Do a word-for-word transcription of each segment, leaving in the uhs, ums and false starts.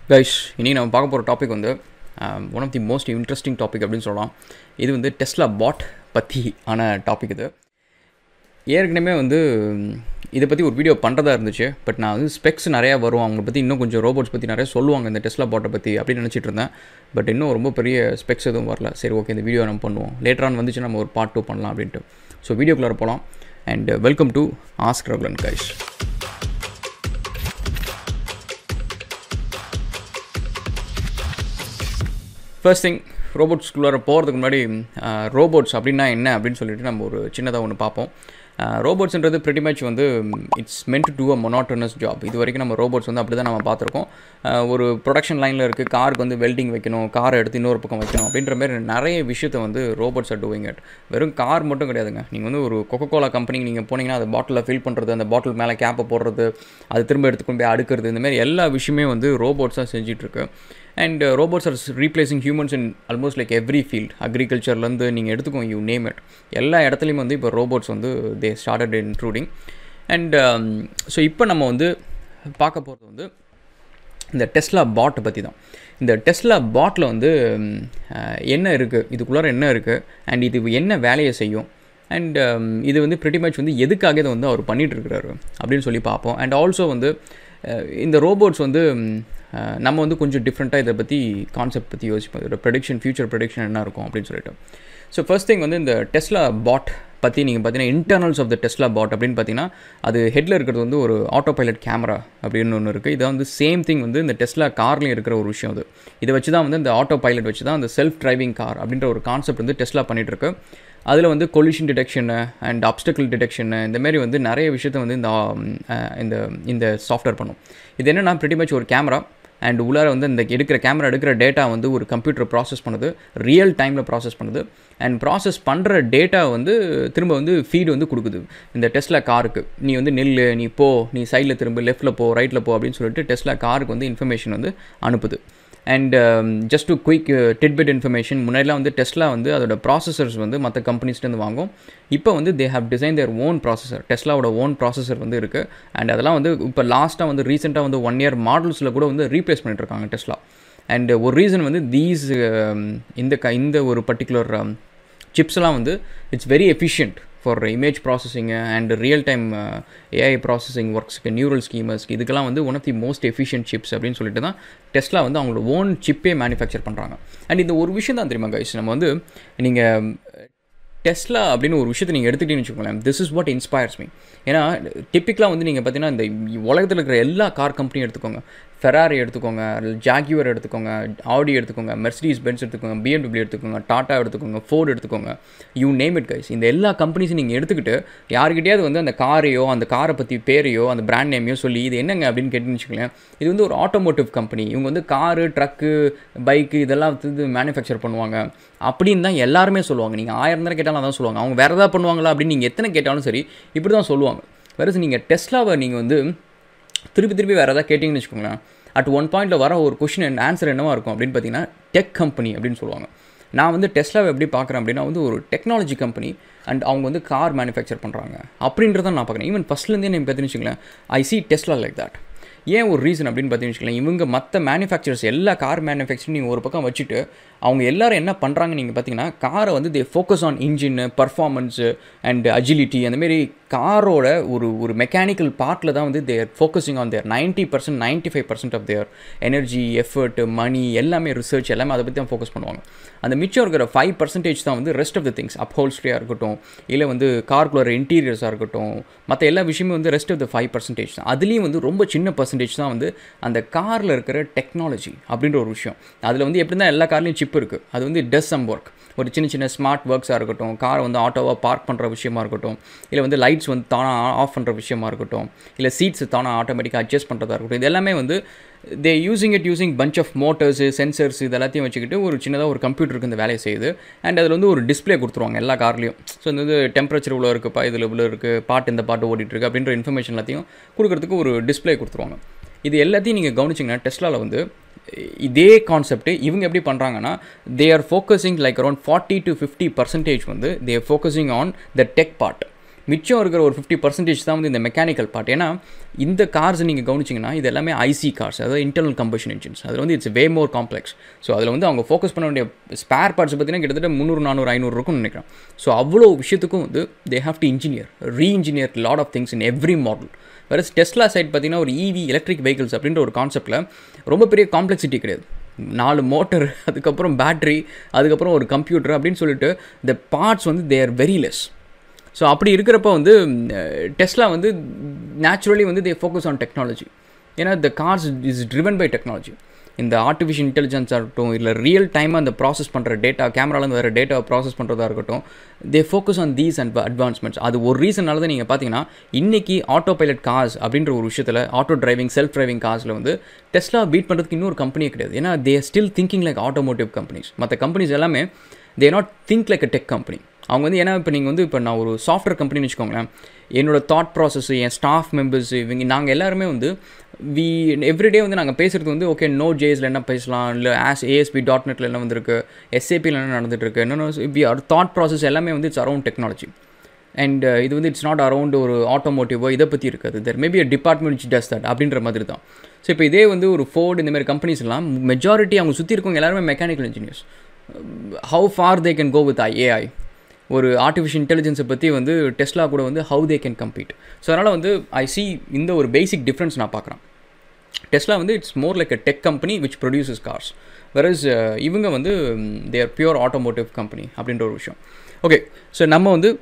Guys, இனி நம்ம பார்க்க போகிற டாபிக் வந்து one of the most interesting topic அப்படின்னு சொல்லலாம். இது வந்து டெஸ்லா பாட் பற்றி ஆன டாபிக். இது ஏற்கனவே வந்து இதை பற்றி ஒரு வீடியோ பண்ணுறதா இருந்துச்சு. பட் நான் வந்து ஸ்பெக்ஸ் நிறையா வரும், அவங்களை பற்றி இன்னும் கொஞ்சம் ரோபோட்ஸ் பற்றி நிறையா சொல்லுவாங்க இந்த டெஸ்லா பாட்டை பற்றி அப்படின்னு நினச்சிட்டு இருந்தேன். பட் இன்னும் ரொம்ப பெரிய ஸ்பெக்ஸ் எதுவும் வரல. சரி, ஓகே, இந்த வீடியோ நம்ம பண்ணுவோம், லேட்டரான் வந்துச்சு நம்ம ஒரு பார்ட் டூ பண்ணலாம் அப்படின்ட்டு. ஸோ வீடியோக்குள்ளே போகலாம். And welcome to ask Ragulan guys. First thing, ரோபோட்ஸ்குள்ளார போகிறதுக்கு முன்னாடி ரோபோட்ஸ் அப்படின்னா என்ன அப்படின்னு சொல்லிட்டு நம்ம ஒரு சின்னதாக ஒன்று பார்ப்போம். ரோபோட்ஸ்ன்றது pretty much வந்து it's meant to do a monotonous job. இது வரைக்கும் நம்ம ரோபோட்ஸ் வந்து அப்படி தான் நம்ம பார்த்துருக்கோம். ஒரு ப்ரொடக்ஷன் லைனில் இருக்குது, காருக்கு வந்து வெல்டிங் வைக்கணும், காரை எடுத்து இன்னொரு பக்கம் வைக்கணும் அப்படின்ற மாதிரி நிறைய விஷயத்தை வந்து ரோபோட்ஸ் ஆர் டூயிங் இட். வெறும் கார் மட்டும் கிடையாதுங்க. நீங்கள் வந்து ஒரு கொக்கோ கோலா கம்பெனிக்கு நீங்கள் போனீங்கன்னா அந்த பாட்டிலில் ஃபில் பண்ணுறது, அந்த பாட்டில் மேலே கேப்பை போடுறது, அது திரும்ப எடுத்துக்கொண்டு போய் அடுக்கிறது, இந்த மாதிரி எல்லா விஷயமே வந்து ரோபோட்ஸாக செஞ்சிட்ருக்கு. And robots are replacing humans in almost like every field. அக்ரிகல்ச்சர்லேருந்து நீங்கள் எடுத்துக்கோங்க, யூ நேம் இட், எல்லா இடத்துலையும் வந்து இப்போ ரோபோட்ஸ் வந்து they started including. And so இப்போ நம்ம வந்து பார்க்க போகிறது வந்து இந்த டெஸ்லா பாட்டை பற்றி தான். இந்த டெஸ்லா பாட்டில் வந்து என்ன இருக்குது, இதுக்குள்ளார என்ன இருக்குது, அண்ட் இது என்ன வேலையை செய்யும், அண்ட் இது வந்து pretty much வந்து எதுக்காக இதை வந்து அவர் பண்ணிகிட்ருக்கிறாரு அப்படின்னு சொல்லி பார்ப்போம். அண்ட் ஆல்சோ வந்து இந்த ரோபோட்ஸ் வந்து நம்ம வந்து கொஞ்சம் டிஃப்ரெண்ட்டாக இதை பற்றி கான்செப்ட் பற்றி யோசிப்போம். இதோட ப்ரெடிக்ஷன், ஃபியூச்சர் ப்ரெடிக்ஷன் என்ன இருக்கும் அப்படின்னு சொல்லிட்டு. ஸோ ஃபர்ஸ்ட் திங் வந்து இந்த டெஸ்லா பாட் பற்றி நீங்கள் பார்த்தீங்கன்னா internals of the Tesla bot அப்படின்னு பார்த்தீங்கன்னா அது ஹெட்டில் இருக்கிறது வந்து ஒரு ஆட்டோ பைலட் கேமரா அப்படின்னு ஒன்று இருக்குது. இதை வந்து சேம் திங் வந்து இந்த டெஸ்லா கார்லேயும் இருக்கிற ஒரு விஷயம். அது இதை வச்சு தான் வந்து இந்த ஆட்டோ பைலட் வச்சு தான் அந்த செல்ஃப் டிரைவிங் கார் அப்படின்ற ஒரு கான்செப்ட் வந்து டெஸ்லா பண்ணிகிட்ருக்கு. அதில் வந்து collision detection and obstacle detection இந்தமாரி வந்து நிறைய விஷயத்த வந்து இந்த இந்த இந்த சாஃப்ட்வேர் பண்ணும். இது என்னென்னா pretty much ஒரு கேமரா அண்ட் உள்ளார வந்து இந்த எடுக்கிற கேமரா எடுக்கிற டேட்டா வந்து ஒரு கம்ப்யூட்டர் ப்ராசஸ் பண்ணுது, ரியல் டைமில் ப்ராசஸ் பண்ணுது. அண்ட் ப்ராசஸ் பண்ணுற டேட்டா வந்து திரும்ப வந்து ஃபீடு வந்து கொடுக்குது இந்த டெஸ்லா காருக்கு. நீ வந்து நெல், நீ போ, நீ சைடில் திரும்ப, லெஃப்ட்டில் போ, ரைட்டில் போ அப்படின்னு சொல்லிட்டு டெஸ்லா காருக்கு வந்து இன்ஃபர்மேஷன் வந்து அனுப்புது. And just to quick tidbit information, முன்னாடிலாம் வந்து டெஸ்லா வந்து அதோட ப்ராசஸர்ஸ் வந்து மற்ற கம்பெனிஸ்லேருந்து வாங்கும். இப்போ வந்து they have design their own processor, டெஸ்லாவோட ஓன் ப்ராசஸர் வந்து இருக்குது. அண்ட் அதெல்லாம் வந்து இப்போ லாஸ்ட்டாக வந்து ரீசெண்டாக வந்து ஒன் இயர் மாடல்ஸில் கூட வந்து ரீப்ளேஸ் பண்ணிட்டுருக்காங்க டெஸ்லா. அண்ட் ஒரு ரீசன் வந்து தீஸ் இந்த க இந்த ஒரு பர்டிகுலர் சிப்ஸ்லாம் வந்து it's very efficient for image ப்ராசஸிங்கு and real time AI processing ஒர்க்ஸ்க்கு, நியூரல் ஸ்கீமர்ஸ்க்கு, இதுக்கெல்லாம் வந்து one of the most efficient chips அப்படின்னு சொல்லிட்டு தான் டெஸ்லா வந்து அவங்களோட ஓன் சிப்பே மேனுஃபேக்சர் பண்ணுறாங்க. அண்ட் இந்த ஒரு விஷயம் தான் தெரியுமா கைஸ், நம்ம வந்து நீங்கள் டெஸ்லா அப்படின்னு ஒரு விஷயத்தை நீங்கள் எடுத்துக்கிட்டீங்கன்னு வச்சுக்கோங்களேன், this is what inspires me. ஏன்னா டிப்பிக்கலாக வந்து நீங்கள் பார்த்தீங்கன்னா இந்த உலகத்தில் இருக்கிற எல்லா கார் கம்பெனியும் எடுத்துக்கோங்க, ஃபெராரி எடுத்துக்கோங்க, ஜாக்யூர் எடுத்துக்கோங்க, ஆடி எடுத்துக்கோங்க, மெர்சிடிஸ் பென்ஸ் எடுத்துக்கோங்க, பிஎம்டபிள்யூ எடுத்துக்கோங்க, டாட்டா எடுத்துக்கோங்க, ஃபோர்டு எடுத்துக்கோங்க, யூ நேம் இட் கைஸ். இந்த எல்லா கம்பெனிஸும் நீங்கள் எடுத்துக்கிட்டு யாருக்கிட்டையாவது வந்து அந்த காரையோ அந்த காரை பற்றி பேரையோ அந்த பிராண்ட் நேமையோ சொல்லி இது என்னங்க அப்படின்னு கேட்டுன்னு வச்சுக்கோங்களேன், இது வந்து ஒரு ஆட்டோமோட்டிவ் கம்பெனி, இவங்க வந்து காரு, ட்ரக்கு, பைக்கு இதெல்லாம் வந்து மேனுஃபேக்சர் பண்ணுவாங்க அப்படின்னு தான் எல்லாருமே சொல்லுவாங்க. நீங்கள் ஆயிரம் நேரம் கேட்டாலும் அதான் சொல்லுவாங்க. அவங்க வேறு எதாவது பண்ணுவாங்களா அப்படின்னு நீங்கள் எத்தனை கேட்டாலும் சரி இப்படி தான் சொல்லுவாங்க. வேறு நீங்கள் டெஸ்லாவை நீங்கள் வந்து திருப்பி திருப்பி வேறு எதாவது கேட்டிங்கன்னு வச்சுக்கோங்களேன், அட் ஒன் பாயிண்டில் வர ஒரு கொஷின் அண்ட் ஆன்சர் என்னவாக இருக்கும் அப்படின்னு பார்த்தீங்கன்னா டெக் கம்பெனி அப்படின்னு சொல்லுவாங்க. நான் வந்து டெஸ்லாவை எப்படி பார்க்குறேன் அப்படின்னா வந்து ஒரு டெக்னாலஜி கம்பெனி அண்ட் அவங்க வந்து கார் மேனுஃபேக்சர் பண்ணுறாங்க அப்படின்றத நான் பார்க்குறேன். ஈவன் ஃபஸ்ட்லேருந்தே நீங்கள் பார்த்தீங்கன்னு வச்சுக்கோங்களேன், I see Tesla like that. ஏன் ஒரு ரீசன் அப்படின்னு பார்த்தீங்கன்னு வச்சுக்கலாம், இவங்க மற்ற மேனுஃபேக்சர்ஸ் எல்லா கார் மேனுஃபேக்சரிங் நீங்கள் ஒரு பக்கம் வச்சுட்டு அவங்க எல்லோரும் என்ன பண்ணுறாங்க நீங்கள் பார்த்தீங்கன்னா, காரை வந்து they focus on engine, performance and agility, அந்தமாரி காரோட ஒரு ஒரு மெக்கானிக்கல் பார்ட்டில் தான் வந்து their focusing on their ninety percent ninety five percent of their energy, effort, money எல்லாமே, ரிசர்ச் எல்லாமே அதை பற்றி தான் ஃபோக்கஸ் பண்ணுவாங்க. அந்த மிச்சம் இருக்கிற ஃபைவ் பர்சன்டேஜ் தான் வந்து ரெஸ்ட் ஆஃப் த திங்ஸ், அப்ஹோல்ஸ்ட்ரியாக இருக்கட்டும், இல்லை வந்து கார்க்குள்ள இன்டீரியர்ஸாக இருக்கட்டும், மற்ற எல்லா விஷயமும் வந்து rest of the five percentage தான். அதுலேயும் வந்து ரொம்ப சின்ன பர்சன்டேஜ் தான் வந்து அந்த காரில் இருக்கிற டெக்னாலஜி அப்படின்ற ஒரு விஷயம். அதில் வந்து எப்படி தான் எல்லா கார்லேயும் சிப் இருக்குது, அது வந்து டஸ் சம் ஒர்க், ஒரு சின்ன சின்ன ஸ்மார்ட் ஒர்க்ஸாக இருக்கட்டும், காரை வந்து ஆட்டோவாக பார்க் பண்ணுற விஷயமா இருக்கட்டும், இல்லை வந்து லைட்ஸ் வந்து தானாக ஆஃப் பண்ணுற விஷயமா இருக்கட்டும், இல்லை சீட்ஸ் தானாக ஆட்டோமேட்டிக்காக அட்ஜஸ்ட் பண்ணுறதா இருக்கட்டும், இது எல்லாமே வந்து they using it using punch of motors, sensors, இது எல்லாத்தையும் வச்சுக்கிட்டு ஒரு சின்னதாக ஒரு கம்ப்யூட்டருக்கு இந்த வேலையை செய்யுது. அண்ட் அதில் வந்து ஒரு டிஸ்பிளே கொடுத்துருவாங்க எல்லா கார்லேயும். ஸோ இந்த வந்து டெம்பரேச்சர் இவ்வளோ இருக்குப்பா, இதில் இவ்வளோ இருக்குது, பாட்டு இந்த பாட்டு ஓடிட்டுருக்கு அப்படின்ற இன்ஃபர்மேஷன் எல்லாத்தையும் கொடுக்குறதுக்கு ஒரு டிஸ்பிளே கொடுத்துருவாங்க. இது எல்லாத்தையும் நீங்கள் கவனிச்சிங்கன்னா டெஸ்லாவில் வந்து இதே கான்செப்ட் இவங்க எப்படி பண்ணுறாங்கன்னா, they are focusing like around forty to fifty percentage வந்து they are focusing on the tech part. மிச்சம் இருக்கிற ஒரு ஃபிஃப்டி பர்சன்டேஜ் தான் வந்து இந்த மெக்கானிக்கல் பார்ட். ஏன்னா இந்த கார்ஸ் நீங்கள் கவனிச்சிங்கன்னா இது எல்லாமே ஐசி கார்ஸ், அதாவது இன்டர்னல் கம்பஷன் இன்ஜின்ஸ். அதில் வந்து it's way more complex. So அதில் வந்து அவங்க ஃபோக்கஸ் பண்ண வேண்டிய ஸ்பேர் பார்ட்ஸ் பார்த்தீங்கன்னா கிட்டத்தட்ட முந்நூறு நானூறு ஐநூறு இருக்கும்னு நினைக்கிறேன். ஸோ அவ்வளோ விஷயத்துக்கும் வந்து they have to engineer reengineer lot of things in every model. வேறு டெஸ்லா சைட் பார்த்தீங்கன்னா ஒரு இவி எலக்ட்ரிக் வெஹிக்கிள்ஸ் அப்படின்ற ஒரு கான்செப்ட்டில் ரொம்ப பெரிய காம்ப்ளெக்சிட்டி கிடையாது. நாலு மோட்டர், அதுக்கப்புறம் பேட்ரி, அதுக்கப்புறம் ஒரு கம்ப்யூட்டர் அப்படின்னு சொல்லிட்டு இந்த பார்ட்ஸ் வந்து they are very less. So அப்படி இருக்கிறப்ப வந்து டெஸ்லா வந்து நேச்சுரலி வந்து தே ஃபோக்கஸ் ஆன் டெக்னாலஜி. ஏன்னா the cars is driven by technology. இந்த ஆர்டிஃபிஷியல் இன்டெலிஜென்ஸாக இருக்கட்டும், இல்லை ரியல் டைமாக அந்த ப்ராசஸ் பண்ணுற டேட்டா, கேமராலேருந்து வேறு டேட்டாவை ப்ராசஸ் பண்ணுறதா இருக்கட்டும், they focus on these and advancements. அது ஒரு ரீசனால தான் நீங்கள் பார்த்தீங்கன்னா இன்றைக்கி ஆட்டோ பைலட் கார்ஸ் அப்படின்ற ஒரு விஷயத்தில், ஆட்டோ டிரைவிங் செல்ஃப் டிரைவிங் கார்ஸில் வந்து டெஸ்லா பீட் பண்ணுறதுக்கு இன்னொரு கம்பெனியே கிடையாது. ஏன்னா they still thinking like automotive companies. மற்ற கம்பெனிஸ் எல்லாமே they not think like a tech company. அவங்க வந்து ஏன்னா இப்போ நீங்கள் வந்து இப்போ நான் ஒரு சாஃப்ட்வேர் கம்பெனின்னு வச்சுக்கோங்களேன், என்னோடய தாட் ப்ராசஸ், என் ஸ்டாஃப் மெம்பர்ஸ், இவங்க நாங்கள் எல்லாருமே வந்து வி எவ்ரிடே வந்து நாங்கள் பேசுகிறது வந்து ஓகே நோ ஜேஸில் என்ன பேசலாம், இல்லை ஆஸ் ஏஎஸ்பி டாட் நெட்டில் என்ன வந்துருக்கு, எஸ்ஏபியில் என்ன நடந்துகிட்ருக்கு, என்னென்ன வி ஆர் தாட் ப்ராசஸ் எல்லாமே வந்து இட்ஸ் அரௌண்ட் டெக்னாலஜி. அண்ட் இது வந்து இட்ஸ் நாட் அரௌண்ட் ஒரு ஆட்டோமோட்டிவோ இதை பற்றி இருக்காது. There maybe a department which does that அப்படின்ற மாதிரி தான். ஸோ இப்போ இதே வந்து ஒரு ஃபோர்டு இந்த மாதிரி கம்பெனிஸ் எல்லாம் மெஜாரிட்டி அவங்க சுற்றி இருக்கவங்க எல்லாருமே mechanical engineers. How far they can go with AI, ஒரு ஆர்டிஃபிஷியல் இன்டெலிஜென்ஸை பற்றி வந்து டெஸ்லா கூட வந்து how they can compete. So அதனால் வந்து ஐ சி இந்த ஒரு பேசிக் டிஃப்ரென்ஸ் நான் பார்க்குறேன். டெஸ்லா வந்து it's more like a tech company which produces cars, versus இவங்க வந்து they are pure automotive company அப்படின்ற ஒரு விஷயம். ஓகே, ஸோ நம்ம வந்து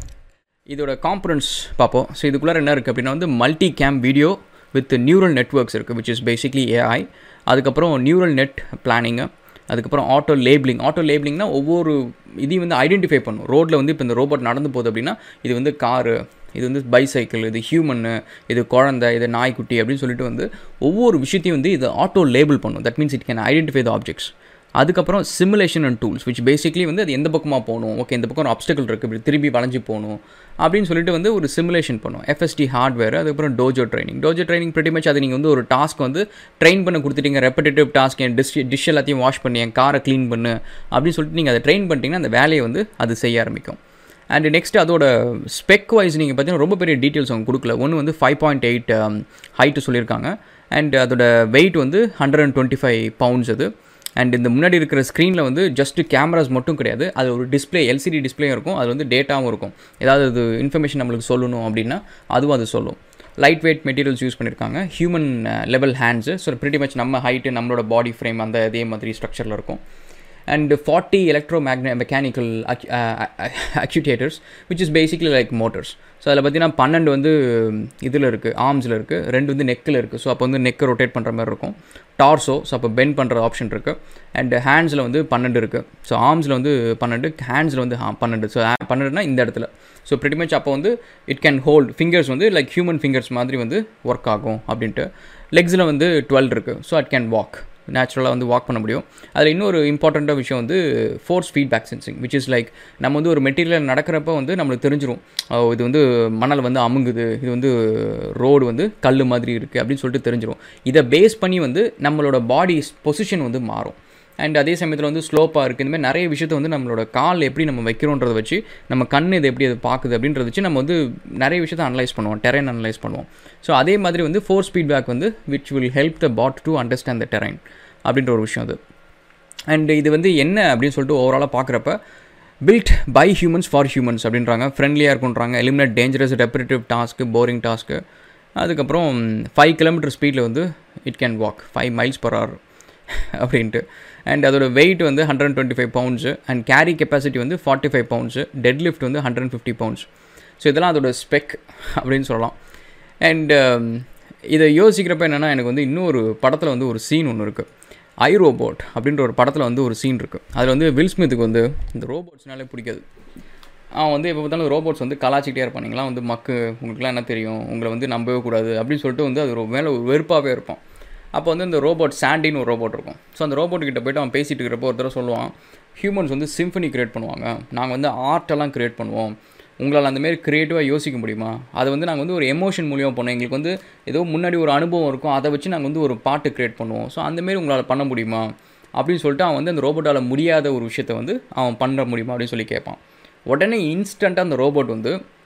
இதோட காம்பனன்ட்ஸ் பார்ப்போம். ஸோ இதுக்குள்ளே என்ன இருக்குது அப்படின்னா வந்து multi cam video with neural networks இருக்குது, விச் இஸ் பேசிக்லி ஏஐ. அதுக்கப்புறம் நியூரல் நெட் பிளானிங்கு, அதுக்கப்புறம் ஆட்டோ லேபிளிங். ஆட்டோ லேபிளிங்னா ஒவ்வொரு இதையும் வந்து ஐடென்டிஃபை பண்ணும். ரோட்டில் வந்து இப்போ இந்த ரோபோட் நடந்து போகுது அப்படின்னா இது வந்து காரு, இது வந்து பைசைக்கிள், இது ஹியூமன்னு, இது குழந்தை, இது நாய்க்குட்டி அப்படின்னு சொல்லிட்டு வந்து ஒவ்வொரு விஷயத்தையும் வந்து இது ஆட்டோ லேபிள் பண்ணும். That means it can identify the objects. அதுக்கப்புறம் simulation and tools which basically வந்து அது எந்த பக்கமாக போகணும், ஓகே இந்த பக்கம் ஒரு அப்டக்கிள் இருக்குது, இப்படி திரும்பி வளைஞ்சு போகணும் அப்படின்னு சொல்லிட்டு வந்து ஒரு சிமுலேஷன் பண்ணும். எஃப்எஸ்டி ஹார்ட்வேர், அதுக்கப்புறம் Dojo training. Dojo training pretty much அது நீங்கள் வந்து ஒரு டாஸ்க் வந்து ட்ரெயின் பண்ண கொடுத்துட்டீங்க, ரெப்படேட்டிவ் டாஸ்க், என் டிஷ் டிஷ் எல்லாத்தையும் வாஷ் பண்ணி என் காரை க்ளீன் பண்ணு அப்படின்னு சொல்லிட்டு நீங்கள் அதை ட்ரெயின் பண்ணிட்டீங்கன்னா அந்த வேலையை வந்து அது செய்ய ஆரம்பிக்கும். அண்ட் நெக்ஸ்ட் அதோட ஸ்பெக் வைஸ் நீங்கள் பார்த்தீங்கன்னா ரொம்ப பெரிய டீட்டெயில்ஸ் அவங்க கொடுக்கல. ஒன்று வந்து ஃபைவ் பாயிண்ட் எயிட் ஹைட்டு சொல்லியிருக்காங்க. அண்ட் அதோட வெயிட் வந்து hundred and twenty five pounds அது. அண்ட் இந்த முன்னாடி இருக்கிற ஸ்க்ரீனில் வந்து ஜஸ்ட்டு கேமராஸ் மட்டும் கிடையாது, அது ஒரு டிஸ்பிளே, எல்சிடி டிஸ்பிளேயும் இருக்கும், அது வந்து டேட்டாவும் இருக்கும். ஏதாவது அது இன்ஃபர்மேஷன் நம்மளுக்கு சொல்லணும் அப்படின்னா அதுவும் அது சொல்லும். லைட் வெயிட் மெட்டீரியல்ஸ் யூஸ் பண்ணியிருக்காங்க, human level hands. So pretty much நம்ம ஹைட்டு, நம்மளோட பாடி ஃப்ரேம் அந்த அதே மாதிரி ஸ்ட்ரக்சரில் இருக்கும். அண்ட் ஃபார்ட்டி எலக்ட்ரோ மேக்ன mechanical actuators which is basically like motors. So அதில் பார்த்தீங்கன்னா பன்னெண்டு வந்து இதில் இருக்குது, ஆர்ம்ஸில் இருக்குது, ரெண்டு வந்து நெக்கில் இருக்குது. ஸோ அப்போ வந்து நெக்கை ரொட்டேட் பண்ணுற மாதிரி இருக்கும். டார்ஸோ, ஸோ அப்போ பெண்ட் பண்ணுற ஆப்ஷன் இருக்குது. அண்ட் ஹேண்ட்ஸில் வந்து பன்னெண்டு இருக்குது. ஸோ ஆர்ம்ஸில் வந்து பன்னெண்டு, ஹேண்ட்ஸில் வந்து பன்னெண்டு. ஸோ பன்னெண்டுனா இந்த இடத்துல. ஸோ pretty much அப்போ வந்து இட் கேன் ஹோல்ட் ஃபிங்கர்ஸ் வந்து லைக் ஹியூமன் ஃபிங்கர்ஸ் மாதிரி வந்து ஒர்க் ஆகும் அப்படின்ட்டு. லெக்ஸில் வந்து டுவெல் இருக்குது. ஸோ இட் கேன் வாக், நேச்சுரலாக வந்து வாக் பண்ண முடியும். அதில் இன்னொரு இம்பார்ட்டண்ட்டாக விஷயம் வந்து force feedback sensing, which is like நம்ம வந்து ஒரு மெட்டீரியல் நடக்கிறப்ப வந்து நம்மளுக்கு தெரிஞ்சிடும், இது வந்து மணல் வந்து அமுங்குது, இது வந்து ரோடு வந்து கல் மாதிரி இருக்குது அப்படின்னு சொல்லிட்டு தெரிஞ்சிடும். இதை பேஸ் பண்ணி வந்து நம்மளோட பாடி பொசிஷன் வந்து மாறும். அண்ட் அதே சமயத்தில் வந்து ஸ்லோப்பாக இருக்குது, இந்தமாதிரி நிறைய விஷயத்தை வந்து நம்மளோட கால் எப்படி நம்ம வைக்கிறோன்றதை வச்சு, நம்ம கண் இதை எப்படி அது பார்க்குது அப்படின்றத வச்சு நம்ம வந்து நிறைய விஷயத்தை அனலைஸ் பண்ணுவோம், டெரைன் அனலைஸ் பண்ணுவோம். ஸோ அதே மாதிரி வந்து ஃபோர்ஸ் ஃபீட்பேக் வந்து which will help the bot to understand the terrain அப்படின்ற ஒரு விஷயம் அது. அண்ட் இது வந்து என்ன அப்படின்னு சொல்லிட்டு ஓவராலாக பார்க்குறப்ப built by humans for humans அப்படின்றாங்க. ஃப்ரெண்ட்லியாக இருக்குன்றாங்க, eliminate dangerous repetitive task, boring task. அதுக்கப்புறம் ஃபைவ் கிலோமீட்டர் ஸ்பீடில் வந்து it can walk five miles per hour அப்படின்ட்டு. அண்ட் அதோட வெயிட் வந்து hundred and twenty five pounds. And carry capacity வந்து forty five pounds. Dead lift வந்து hundred and fifty pounds. So இதெல்லாம் அதோட ஸ்பெக் அப்படின்னு சொல்லலாம். அண்ட் இதை யோசிக்கிறப்ப என்னென்னா எனக்கு வந்து இன்னொரு படத்தில் வந்து ஒரு சீன் ஒன்று இருக்குது, ஐ ரோபோட் அப்படின்ற ஒரு படத்தில் வந்து ஒரு சீன் இருக்குது. அதில் வந்து வில் ஸ்மித்துக்கு வந்து இந்த ரோபோட்ஸ்னாலே பிடிக்காது. அவன் வந்து எப்போ பார்த்தாலும் ரோபோட்ஸ் வந்து கலாச்சிக்கிட்டே இருப்பானுங்களாம், வந்து மக்கு உங்களுக்குலாம் என்ன தெரியும், உங்களை வந்து நம்பவே கூடாது அப்படின்னு சொல்லிட்டு வந்து அது ஒரு மேலே ஒரு வெறுப்பாகவே இருப்பான். அப்போ வந்து இந்த ரோபோட் சாண்டின்னு ஒரு ரோபோட் இருக்கும். ஸோ அந்த ரோபோட்டுக்கிட்ட போய்ட்டு அவன் பேசிகிட்டு இருக்கிறப்போ ஒரு தடவை சொல்லுவான், ஹியூமன்ஸ் வந்து சிம்ஃபனி க்ரியேட் பண்ணுவாங்க, நாங்கள் வந்து ஆர்ட்டெல்லாம் க்ரியேட் பண்ணுவோம், உங்களால் அந்தமாரி க்ரியேட்டிவாக யோசிக்க முடியுமா, அதை வந்து நாங்கள் வந்து ஒரு எமோஷன் மூலியமாக பண்ணுவோம், எங்களுக்கு வந்து ஏதோ முன்னாடி ஒரு அனுபவம் இருக்கும், அதை வச்சு நாங்கள் வந்து ஒரு பாட்டு க்ரியேட் பண்ணுவோம், ஸோ அந்தமாரி உங்களால் பண்ண முடியுமா அப்படின்னு சொல்லிட்டு அவன் வந்து அந்த ரோபோட்டால் முடியாத ஒரு விஷயத்தை வந்து அவன் பண்ண முடியுமா அப்படின்னு சொல்லி கேட்பான். உடனே இன்ஸ்டண்ட்டாக அந்த ரோபோட் வந்து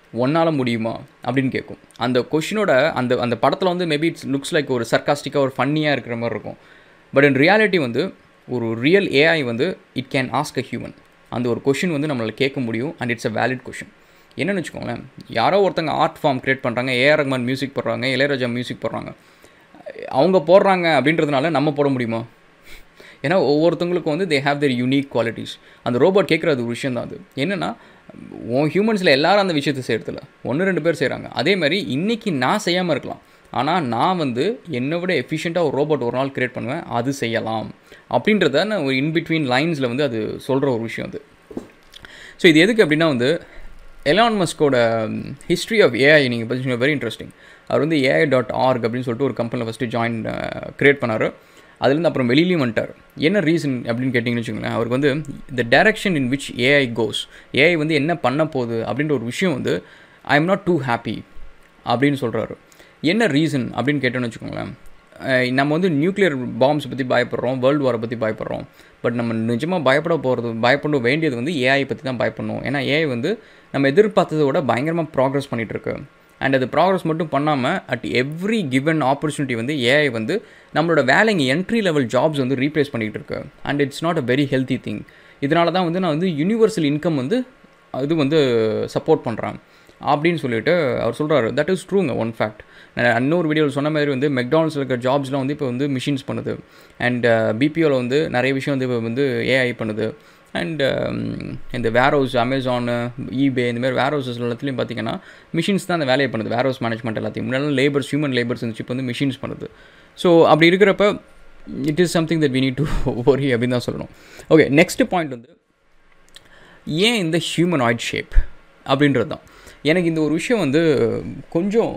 ஒன்னால் முடியுமா அப்படின்னு கேட்கும். அந்த கொஷினோட அந்த அந்த படத்தில் வந்து மேபி இட்ஸ் லுக்ஸ் லைக் ஒரு சர்காஸ்டிக்காக ஒரு ஃபன்னியாக இருக்கிற மாதிரி இருக்கும். பட் இன் ரியாலிட்டி வந்து ஒரு ரியல் ஏஐ வந்து it can ask a human. அந்த ஒரு கொஷின் வந்து நம்மளால் கேட்க முடியும் and it's a valid question. என்னென்னு வச்சுக்கோங்களேன், யாரோ ஒருத்தங்க ஆர்ட் ஃபார்ம் க்ரியேட் பண்ணுறாங்க, ஏஆர் ரஹ்மான் மியூசிக் போடுறாங்க, இளையராஜா மியூசிக் போடுறாங்க, அவங்க போடுறாங்க அப்படின்றதுனால நம்ம போட முடியுமா? ஏன்னா ஒவ்வொருத்தவங்களுக்கும் வந்து they have their unique qualities. அந்த ரோபோட் கேட்குற அது ஒரு விஷயம் தான். அது என்னென்னா, உன் ஹியூமன்ஸில் எல்லாரும் அந்த விஷயத்தை செய்கிறதில்ல, ஒன்று ரெண்டு பேர் செய்கிறாங்க. அதே மாதிரி இன்றைக்கி நான் செய்யாமல் இருக்கலாம், ஆனால் நான் வந்து என்னை விட எஃபிஷியண்ட்டாக ஒரு ரோபோட் ஒரு நாள் க்ரியேட் பண்ணுவேன், அது செய்யலாம் அப்படின்றத நான் ஒரு இன்பிட்வீன் லைன்ஸில் வந்து அது சொல்கிற ஒரு விஷயம் அது. ஸோ இது எதுக்கு அப்படின்னா வந்து எலான் மஸ்கோட ஹிஸ்ட்ரி ஆஃப் ஏஐ நீங்கள் பார்த்தீங்கன்னா வெரி இன்ட்ரெஸ்டிங். அவர் வந்து ஏஐ டாட் ஆர்க் அப்படின்னு சொல்லிட்டு ஒரு கம்பெனியில் ஃபஸ்ட்டு ஜாயின் க்ரியேட் பண்ணார். அதுலேருந்து அப்புறம் வெளியிலையும் வந்துட்டார். என்ன ரீசன் அப்படின்னு கேட்டிங்கன்னு வச்சுக்கோங்களேன், அவருக்கு வந்து the direction in which AI goes, AI வந்து என்ன பண்ண போகுது அப்படின்ற ஒரு விஷயம் வந்து I am not too happy அப்படின்னு சொல்கிறாரு. என்ன ரீசன் அப்படின்னு கேட்டோன்னு வச்சுக்கோங்களேன், நம்ம வந்து நியூக்ளியர் பாம்ஸ் பற்றி பயப்படுறோம், வேர்ல்டு வாரை பற்றி பயப்படுறோம். பட் நம்ம நிஜமாக பயப்பட போகிறது பயப்பட வேண்டியது வந்து ஏஐ பற்றி தான் பயப்படணும். ஏன்னா ஏஐ வந்து நம்ம எதிர்பார்த்ததை விட பயங்கரமாக ப்ராக்ரஸ் பண்ணிகிட்ருக்கு. அண்ட் அது ப்ராக்ரஸ் மட்டும் பண்ணாமல் அட் எவ்ரி கிவன் ஆப்பர்ச்சுனிட்டி வந்து ஏஐ வந்து நம்மளோட வேலைங்க என்ட்ரி லெவல் ஜாப்ஸ் வந்து ரீப்ளேஸ் பண்ணிகிட்டு இருக்கு. And it's not a very healthy thing. இதனால தான் வந்து நான் வந்து யூனிவர்சல் இன்கம் வந்து அது வந்து சப்போர்ட் பண்ணுறான் அப்படின்னு சொல்லிட்டு அவர் சொல்கிறாரு. தட் இஸ் ட்ரூங்க, ஒன் ஃபேக்ட். இன்னொரு வீடியோவில் சொன்ன மாதிரி வந்து மெக்டானல்ஸில் இருக்கிற ஜாப்ஸ்லாம் வந்து இப்போ வந்து மிஷின்ஸ் பண்ணுது. அண்ட் பிபிஓவில் வந்து நிறைய விஷயம் வந்து இப்போ வந்து ஏஐ பண்ணுது. அண்ட் இந்த வேர் ஹவுஸ், அமேசானு, ஈபே, இந்தமாதிரி வேர் ஹவுஸஸ் எல்லாத்துலேயும் பார்த்திங்கன்னா மிஷின்ஸ் தான் அந்த வேலையை பண்ணுது. வேர் ஹவுஸ் மேனேஜ்மெண்ட் எல்லாத்தையும் முன்னாடி லேபர்ஸ், ஹியூமன் லேபர்ஸ் இருந்துச்சு, இப்போ வந்து மிஷின்ஸ் பண்ணுது. ஸோ அப்படி இருக்கிறப்ப it is something that we need to worry அப்படின்னு தான் சொல்லணும். ஓகே, நெக்ஸ்ட் பாயிண்ட் வந்து ஏன் இந்த ஹியூமனாய்ட் ஷேப் அப்படின்றது தான். எனக்கு இந்த ஒரு விஷயம் வந்து கொஞ்சம்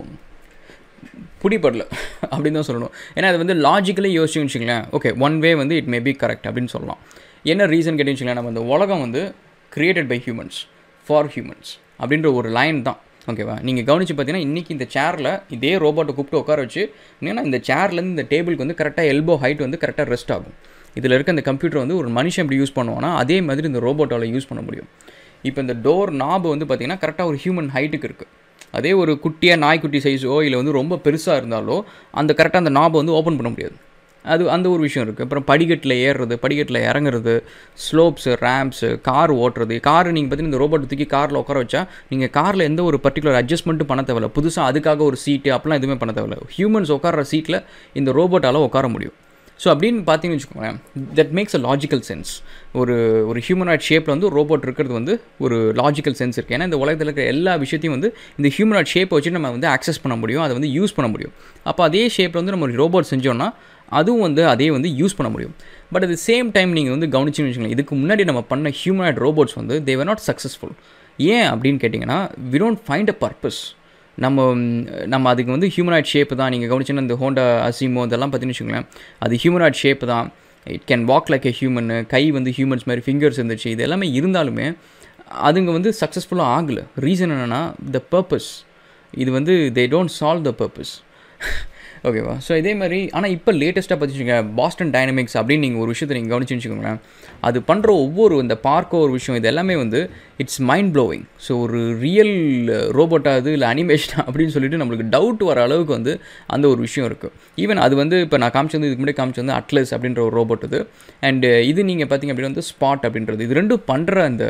பிடிப்படல அப்படின்னு தான் சொல்லணும். ஏன்னா அது வந்து லாஜிக்கலி யோசிச்சுன்னு வச்சுங்களேன், ஓகே ஒன் வே வந்து இட் மே பி கரெக்ட் அப்படின்னு சொல்லலாம். என்ன ரீசன் கேட்டீங்கன்னு வச்சுங்களேன், நம்ம இந்த உலகம் வந்து created by humans for humans அப்படின்ற ஒரு லைன் தான். ஓகேவா? நீங்கள் கவனித்து பார்த்தீங்கன்னா இன்றைக்கி இந்த சேரில் இதே ரோபோட்டை கூப்பிட்டு உட்கார வச்சு என்னன்னா இந்த சேர்லேருந்து இந்த டேபிளுக்கு வந்து கரெக்டாக எல்போ ஹைட் வந்து கரெக்டாக ரெஸ்ட் ஆகும். இதில் இருக்க இந்த கம்ப்யூட்டர் வந்து ஒரு மனுஷன் எப்படி யூஸ் பண்ணுவானா அதே மாதிரி இந்த ரோபோட்டால் யூஸ் பண்ண முடியும். இப்போ இந்த டோர் நாபு வந்து பார்த்திங்கன்னா கரெக்டாக ஒரு ஹியூமன் ஹைட்டுக்கு இருக்குது. அதே ஒரு குட்டியாக நாய்க்குட்டி சைஸோ இல்லை வந்து ரொம்ப பெருசாக இருந்தாலோ அந்த கரெக்டாக அந்த நாபை வந்து ஓப்பன் பண்ண முடியாது. அது அந்த ஒரு விஷயம் இருக்குது. அப்புறம் படிக்கட்டில் ஏறுறது, படிக்கட்டில் இறங்குறது, ஸ்லோப்ஸு, ரேம்ப்ஸு, கார் ஓட்டுறது. கார் நீங்கள் பார்த்தீங்கன்னா இந்த ரோபோட் தூக்கி காரில் உட்கார வச்சா நீங்கள் காரில் எந்த ஒரு பர்டிகுலர் அட்ஜஸ்ட்மெண்ட்டும் பண்ண தேவையில்ல. புதுசாக அதுக்காக ஒரு சீட்டு அப்படிலாம் எதுவுமே பண்ண தேவையில்ல. ஹியூமன்ஸ் உட்கார சீட்டில் இந்த ரோபோட்டால் உட்கார முடியும். ஸோ அப்படின்னு பார்த்தீங்கன்னு வச்சுக்கோங்களேன், that makes a logical sense. ஒரு ஒரு ஹியூமனாய்ட் ஷேப்பில் வந்து ரோபோட் இருக்கிறது வந்து ஒரு லாஜிக்கல் சென்ஸ் இருக்குது. ஏன்னா இந்த உலகத்தில் இருக்கிற எல்லா விஷயத்தையும் வந்து இந்த ஹியூமனாய்ட் ஷேப்பை வச்சு நம்ம வந்து ஆக்சஸ் பண்ண முடியும், அதை வந்து யூஸ் பண்ண முடியும். அப்போ அதே ஷேப்பில் வந்து நம்ம ஒரு ரோபோட் செஞ்சோன்னா அதுவும் வந்து அதே வந்து யூஸ் பண்ண முடியும். But at the same time நீங்கள் வந்து கவனிச்சுன்னு வச்சுக்கோங்களேன், இதுக்கு முன்னாடி நம்ம பண்ண ஹியூமனாய்ட் ரோபோட்ஸ் வந்து தே வர் நாட் சக்ஸஸ்ஃபுல். ஏன் அப்படின்னு கேட்டிங்கன்னா, we don't find a purpose. நம்ம நம்ம அதுக்கு வந்து ஹியூமனாய்ட் ஷேப்பு தான். நீங்கள் கவனிச்சுன்னா இந்த ஹோண்டா அசிமோ இதெல்லாம் பார்த்தீங்கன்னு வச்சுக்கோங்களேன், அது ஹியூமனாய்ட் ஷேப்பு தான். It can walk like a human, கை வந்து ஹியூமன்ஸ் மாதிரி ஃபிங்கர்ஸ் இருந்துச்சு. இது எல்லாமே இருந்தாலுமே அதுங்க வந்து சக்ஸஸ்ஃபுல்லாக ஆகலை. ரீசன் என்னென்னா த பர்பஸ். இது வந்து they don't solve the purpose. ஓகேவா? ஸோ இதே மாதிரி ஆனால் இப்போ லேட்டஸ்ட்டாக பார்த்துச்சுங்க பாஸ்டன் டைனமிக்ஸ் அப்படின்னு நீங்கள் ஒரு விஷயத்தை நீங்கள் கவனிச்சுன்னு வச்சுக்கோங்களேன், அது பண்ணுற ஒவ்வொரு இந்த பார்க்கோ ஒரு விஷயம் இது எல்லாமே வந்து இட்ஸ் மைண்ட் ப்ளோவிங். ஸோ ஒரு ரியல் ரோபோட்டாக அது இல்லை அனிமேஷன் அப்படின்னு சொல்லிட்டு நம்மளுக்கு டவுட் வர அளவுக்கு வந்து அந்த ஒரு விஷயம் இருக்குது. ஈவன் அது வந்து இப்போ நான் காமிச்சு வந்து இதுக்கு முன்னாடி காமிச்சு வந்து அட்லஸ் அப்படின்ற ஒரு ரோபோட் இது. அண்டு இது நீங்கள் பார்த்தீங்க அப்படின்னா வந்து ஸ்பாட் அப்படின்றது. இது ரெண்டும் பண்ணுற அந்த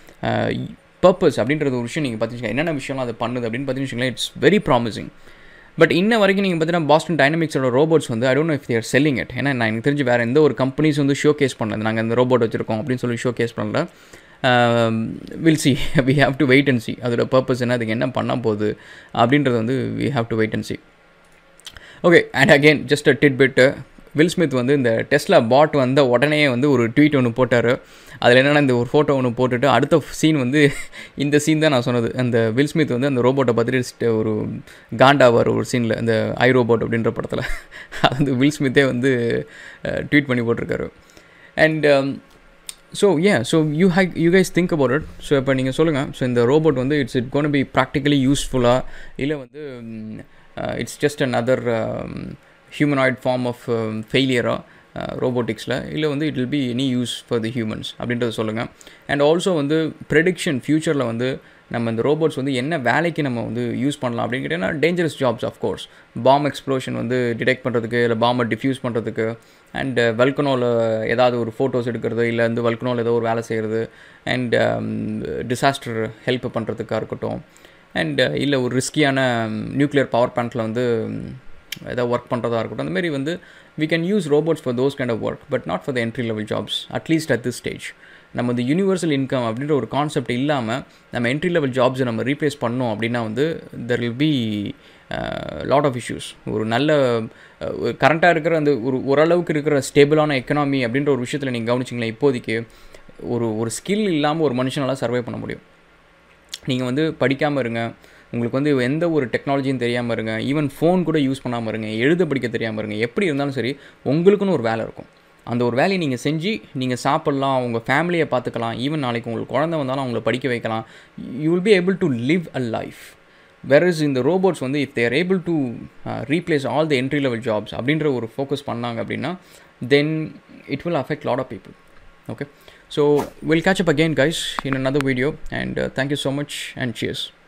பர்பஸ் அப்படின்றது ஒரு விஷயம் நீங்கள் பார்த்தீங்கன்னா என்னென்ன விஷயம்லாம் அது பண்ணுது அப்படின்னு பார்த்தீங்கன்னு இட்ஸ் வெரி ப்ராமிசிங். பட் இன்ன வரைக்கும் நீங்கள் பார்த்தீங்கன்னா பாஸ்டன் டைனமிக்ஸோட ரோபோட்ஸ் வந்து I don't know if they're selling it. ஏன்னா நான் எனக்கு தெரிஞ்சு வேறு எந்த ஒரு கம்பெனிஸ் வந்து ஷோ கேஸ் பண்ணல, நாங்கள் இந்த ரோபோட் வச்சுருக்கோம் அப்படின்னு சொல்லி ஷோ கேஸ் பண்ணல. Will see, we have to wait and see அதோட பர்பஸ் என்ன, அதுக்கு என்ன பண்ண போகுது அப்படின்றது வந்து we have to wait and see. Okay, and again just a tidbit, Will Smith வந்து இந்த டெஸ்லா பாட் வந்த உடனே வந்து ஒரு ட்வீட் ஒன்று போட்டார். அதில் என்னென்னா இந்த ஒரு ஃபோட்டோ ஒன்று போட்டுட்டு அடுத்த சீன் வந்து இந்த சீன் தான் நான் சொன்னது. அந்த வில் ஸ்மித் வந்து அந்த ரோபோட்டை பார்த்துட்டு ஒரு காண்டாவார் ஒரு சீனில், அந்த ஐ ரோபோட் அப்படின்ற படத்தில். அது வந்து வில் ஸ்மித்தே வந்து ட்வீட் பண்ணி போட்டிருக்காரு. அண்ட் ஸோ ஏன் so you hi you guys think about it. So இப்போ நீங்கள் சொல்லுங்கள், ஸோ இந்த ரோபோட் வந்து it's it gonna be practically யூஸ்ஃபுல்லாக, இல்லை வந்து it's just another humanoid form of ஃபெயிலியரா ரோபோட்டிக்ஸில், இல்லை வந்து it will be any use for the humans அப்படின்றத சொல்லுங்கள். அண்ட் ஆல்சோ வந்து ப்ரெடிக்ஷன் ஃப்யூச்சரில் வந்து நம்ம இந்த ரோபோட்ஸ் வந்து என்ன வேலைக்கு நம்ம வந்து யூஸ் பண்ணலாம் அப்படின்னு கேட்டிங்கன்னா dangerous jobs of course. Bomb explosion வந்து டிடெக்ட் பண்ணுறதுக்கு, இல்லை பாம்பை டிஃப்யூஸ் பண்ணுறதுக்கு, அண்ட் வல்கனோவில் ஏதாவது ஒரு ஃபோட்டோஸ் எடுக்கிறது, இல்லை வந்து வல்கனோவில் ஏதோ ஒரு வேலை செய்கிறது, அண்ட் டிசாஸ்டர் ஹெல்ப் பண்ணுறதுக்காக இருக்கட்டும், அண்ட் இல்லை ஒரு ரிஸ்கியான நியூக்ளியர் பவர் பிளான்ட்டில் வந்து ஏதாவது ஒர்க் பண்ணுறதா இருக்கட்டும். அந்தமாரி வந்து we can use robots for those kind of work, but not for the entry level jobs, at least at this stage. நம்ம இந்த யூனிவர்சல் இன்கம் அப்படின்ற ஒரு கான்செப்ட் இல்லாமல் நம்ம என்ட்ரி லெவல் ஜாப்ஸை நம்ம ரீப்ளேஸ் பண்ணோம் அப்படின்னா வந்து there will be lot of issues. ஒரு நல்ல கரண்ட்டாக இருக்கிற அந்த ஒரு ஓரளவுக்கு இருக்கிற ஸ்டேபிளான எக்கனாமி அப்படின்ற ஒரு விஷயத்தில் நீங்கள் கவனிச்சிங்களேன், இப்போதைக்கு ஒரு ஒரு ஸ்கில் இல்லாமல் ஒரு மனுஷனால் சர்வை பண்ண முடியும். நீங்கள் வந்து படிக்காமல் இருங்க, உங்களுக்கு வந்து எந்த ஒரு டெக்னாலஜியும் தெரியாமல் இருங்க, ஈவன் ஃபோன் கூட யூஸ் பண்ணாமல் இருங்க, எழுத படிக்க தெரியாமல் இருங்க, எப்படி இருந்தாலும் சரி உங்களுக்குன்னு ஒரு வேலை இருக்கும். அந்த ஒரு வேலையை நீங்கள் செஞ்சு நீங்கள் சாப்பிட்லாம், உங்கள் ஃபேமிலியை பார்த்துக்கலாம், ஈவன் நாளைக்கு உங்களுக்கு குழந்தை வந்தாலும் அவங்கள படிக்க வைக்கலாம். You will be able to live a life. Whereas இந்த ரோபோட்ஸ் வந்து if they're able to replace all the entry level jobs அப்படின்ற ஒரு ஃபோக்கஸ் பண்ணாங்க அப்படின்னா then it will affect lot of people. Okay, so we'll catch up again guys in another video, and uh, thank you so much and cheers.